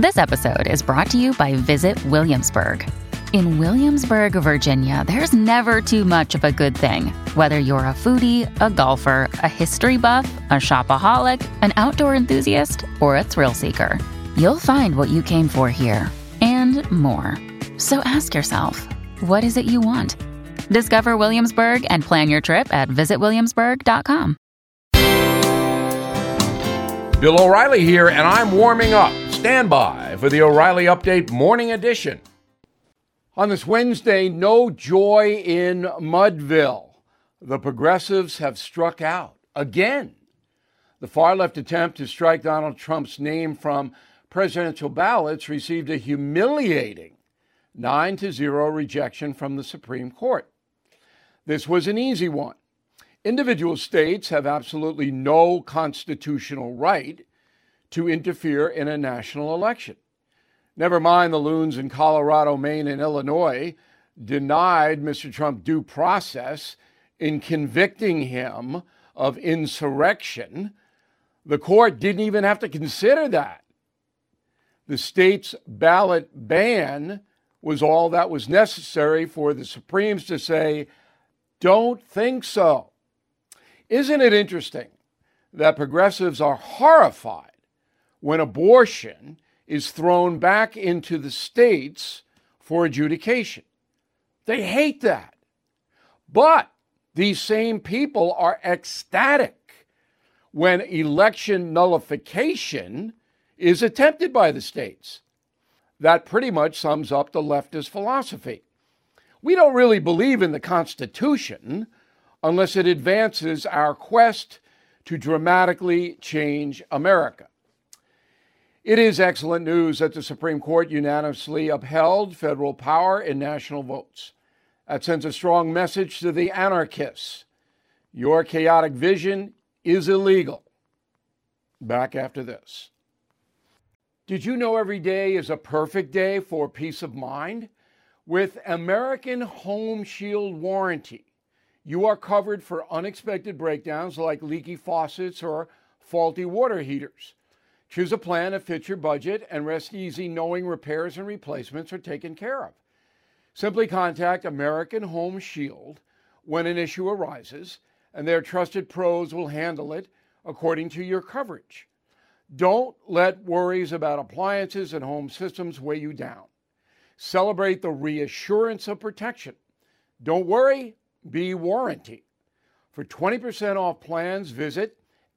This episode is brought to you by Visit Williamsburg. In Williamsburg, Virginia, there's never too much of a good thing. Whether you're a foodie, a golfer, a history buff, a shopaholic, an outdoor enthusiast, or a thrill seeker, you'll find what you came for here and more. So ask yourself, what is it you want? Discover Williamsburg and plan your trip at visitwilliamsburg.com. Bill O'Reilly here, and I'm warming up. Stand by for the O'Reilly Update Morning Edition. On this Wednesday, no joy in Mudville. The progressives have struck out again. The far-left attempt to strike Donald Trump's name from presidential ballots received a humiliating 9-0 rejection from the Supreme Court. This was an easy one. Individual states have absolutely no constitutional right to interfere in a national election. Never mind the loons in Colorado, Maine, and Illinois denied Mr. Trump due process in convicting him of insurrection. The court didn't even have to consider that. The state's ballot ban was all that was necessary for the Supremes to say, "Don't think so." Isn't it interesting that progressives are horrified when abortion is thrown back into the states for adjudication? They hate that. But these same people are ecstatic when election nullification is attempted by the states. That pretty much sums up the leftist philosophy. We don't really believe in the Constitution unless it advances our quest to dramatically change America. It is excellent news that the Supreme Court unanimously upheld federal power in national votes. That sends a strong message to the anarchists. Your chaotic vision is illegal. Back after this. Did you know every day is a perfect day for peace of mind? With American Home Shield Warranty, you are covered for unexpected breakdowns like leaky faucets or faulty water heaters. Choose a plan that fits your budget and rest easy knowing repairs and replacements are taken care of. Simply contact American Home Shield when an issue arises, and their trusted pros will handle it according to your coverage. Don't let worries about appliances and home systems weigh you down. Celebrate the reassurance of protection. Don't worry, be warranty. For 20% off plans, visit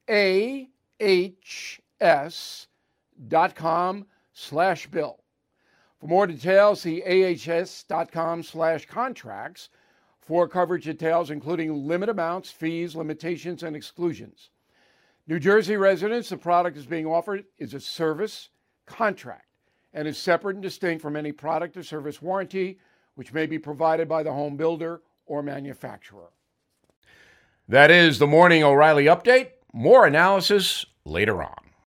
ahs.com/bill. For more details, see ahs.com/contracts for coverage details, including limit amounts, fees, limitations, and exclusions. New Jersey residents, the product is being offered is a service contract and is separate and distinct from any product or service warranty, which may be provided by the home builder or manufacturer. That is the Morning O'Reilly Update. More analysis later on.